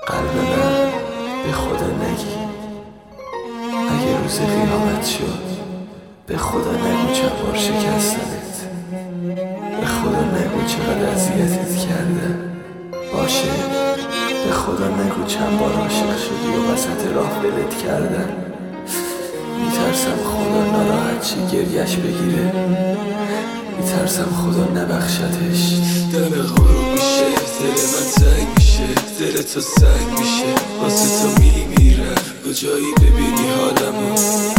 قلب من به خدا نگی اگه روز قیامت شد، به خدا نگو چند بار شکستنت، به خدا نگو چقدر اذیتت کردن. باشه به خدا نگو چند بار عاشق شدی و وسط راه ولت کردن. میترسم خدا ناراحت شه گریش بگیره، میترسم خدا نبخشتش. دم غروب میشه، دل من تنگ میشه، دل تو سنگ میشه، واسه تو میمیرم. کجایی ببینی حالمو،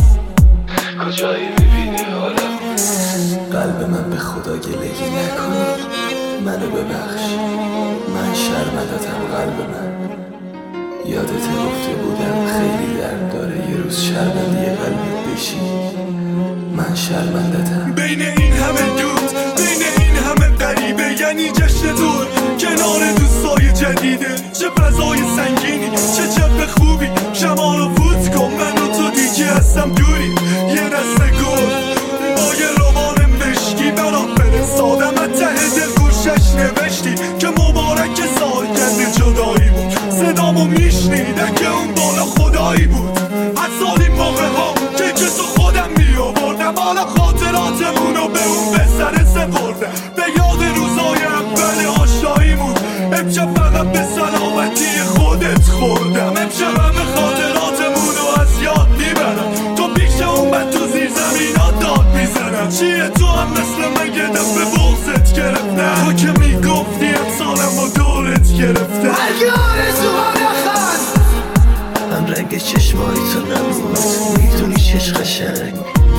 کجایی ببینی حالمو. قلب من به خدا گلگی نکنی، منو ببخش، من شرمندتم. قلب من یادت گفته بودم خیلی درد داره یه روز شرمنده قلبت بشی. من شرمندتم. بین این همه دود، بین این همه غریبه، یعنی جشن دور کنار دوستای جدیده. چه فضای سنگینی، چه جب خوبی، شمال و فوت کن من و تو دیگه هستم دوری. یه دسته گل با یه رمان مشکی برام فرستادم، از ته دل گوشش نوشتی که مبارک سالگرد جدایی بود. صدامو میشنیدن که اون بالا خدایی بود. از سال این موقع ها که تو خودم میآوردم، حالا خاطراتمونو به اون بسره سپردم. به یاد روزای اول آشناییمون، امشب فقط به سلامتی خودت خوردم. امشب همه خاطراتمونو از یاد میبرم، تو پیش اون من تو زیر زمینا داد میزنم. چیه تو هم مثل من یه دفعه بغضت گرفتم، تو که میگفتی امسالم با دورت گرفتم. هرگی آرزوها نخواست هم رنگ چشمایی تو نبود، میدونی چش قشنگ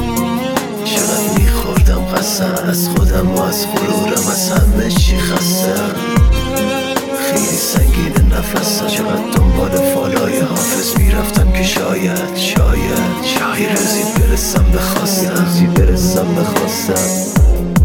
چقدر میخوردم قسم از خودم و از غرورم، از همه چی خستم. خیلی سنگین نفسم، چقدر دنبال فالای حافظ میرفتم که شاید یه روزی برسم به خواستم.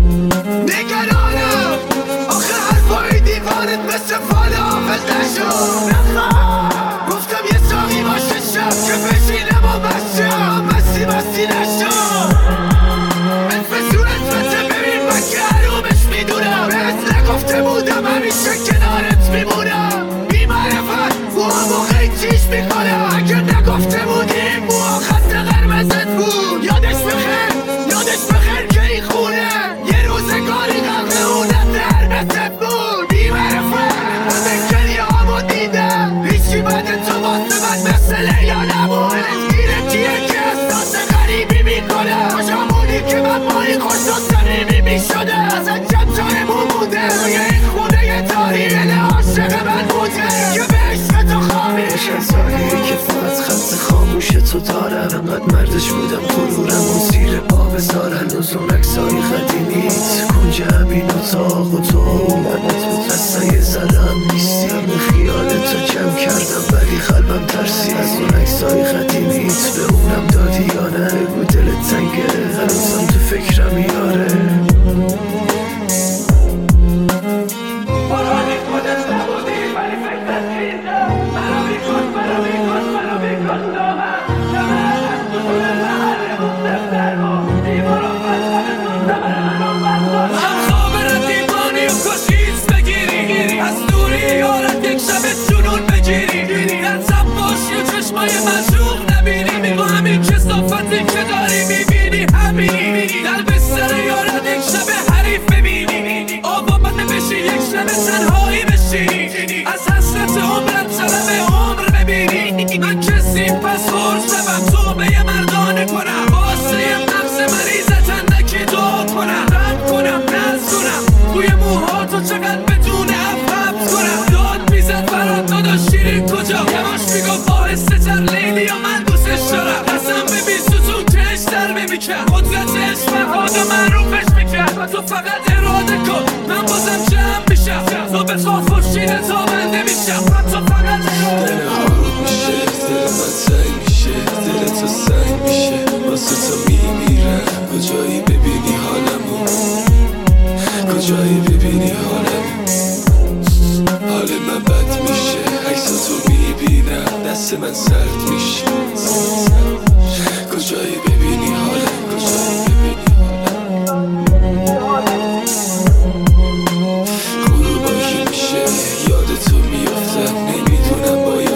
نگرانم آخه حرفای دیوانت مثل فال حافظ نشد. گفتم یه ساقی باشه شب که بشینم و مستی نشد. مثل صورت ببین من که حرومش میدونم، بهت نگفته بودم همیشه کنارت میمونم. بی معرفت موها موقعی چیش میکنم، اگه نگفته بودیم موها خط قرمزت بود. یادش بخیر که این خونه یه روزگاری غرق اونت قرمزت بود. بی معرفت همه کنیه هامو دیدم، هیچی بد تو واسه من مثل یا نبود. گیره کیه که احساس غریبی میکنه، کجامونی که من مایی خوش و صمیمی میشده. از انجام جایمون بوده روی این خونه تاریخ، دل عاشق من بوده که به عشق تو خواهی. چند سالیه که فقط خط خاموش تو دارم، انقدر مردش بودم غرورم اون زیر پا بذارن. از اون عکسای قدیمیت کنج همین اتاق و تو منت بود، قصه زدم نیستی. همه خیال تو جمع کردم ولی قلبم ترسی از اون عکسای قدیمیت. به اونم دادی یا نه؟ بگو دلت تنگه هنوزم تو فکرم یاره. مشروق نبینی با همین کثافتی که داری میبینی، همین قلب سر یارت یک شب حریف ببینی، آوامده بشی یک شب تنهایی بشی، از حسرت عمرت طلب عمر ببینی. من کسی پس فرصم تو به یه مردانه کنم، واسه یه مغز مریضت اندکی دعا کنم، رد کنم نزدونم توی موها تو چقدر بدون افت کنم. داد میزد برات دادا شیرین کجا، یواش میگفت آهسته تر لیلی یا من دوستش دارم. قسم به بیستون کش در بمیکرد، قدرت عشق معروفش میکرد و تو فقط اراده کن من بازم جمع میشم. تو به خواه خوشینه تا بنده میشم و تو فقط اراده کن. میشه دل من تنگ میشه، دل تو سنگ میشه، واسه تو میمیرم. کجایی ببینی حالمو، کجایی ببینی حالمو. حال من بد میشه عکساتو میبینم، دست من سرد میشه. کجایی ببینی حالم، کجایی ببینی حالم. غروبایی میشه یاد تو میافتم، نمیدونم باید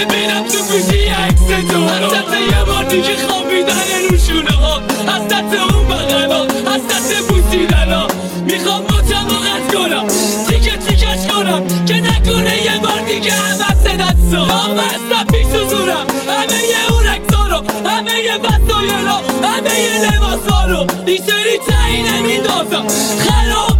ببینم تو گوشی عکس تو حسرت یه بار دیگه خوابیدن روشونه ها، حسرت اون بغلا، حسرت بوسیدن ها. میخوام مچم رو قطع کنم، تیکه تیکش کنم که نکنه یه بار دیگه عوض دستا. نامستم پیش حضورم همه یه اون رکسا رو، همه یه وسایلا، همه یه لباسا رو این سری تعیین نمیندازم، خراب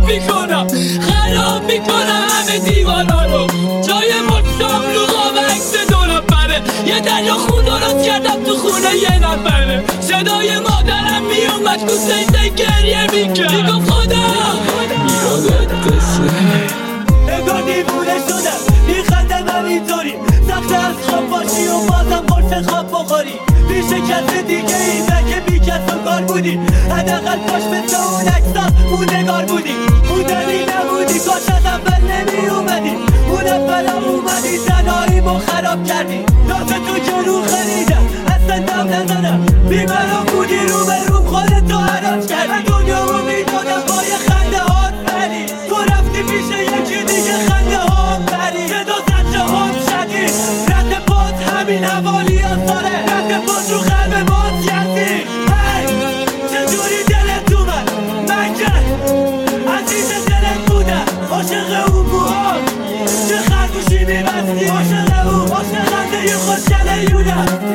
میکنم همه دیوانا رو. جای مچم رو قاب عکس دو نفره، یه دریا خون درست کردم تو خونه یه نفره. صدای مادرم میومد تو سیزه گریه میکرد، میگم خدا یادت قصه انگار دیوونه شدم میخندم همینطوری، سخت از خواب باشی و بازم قرص خواب بخوری. پیش کس دیگه ای نه که بی کس و کار بودی، حداقل کاش مثل اون عکسات موندگار بودی. بودنی نبودی کاش از اول نمی اومدی، اون اولم اومدی تنهاییمو خراب کردی. ناز تو که رو خریدم اصلا دم نزدم، بیمارم بودی رو به روم خودتو حراج کردی. دنیامو میدادم با یه خنده هات بری، تو رفتی پیش یکی دیگه خنده هات بری. صدا زد جهان شدید رد باز همین حوالی آساره، رد باز رو قلب باز کردی. چجوری دلت اومد من که عزیز دلت بودم، عاشق اون موهات چه خرگوشی میبستی، عاشق اون عاشق خنده خوشگله یودم.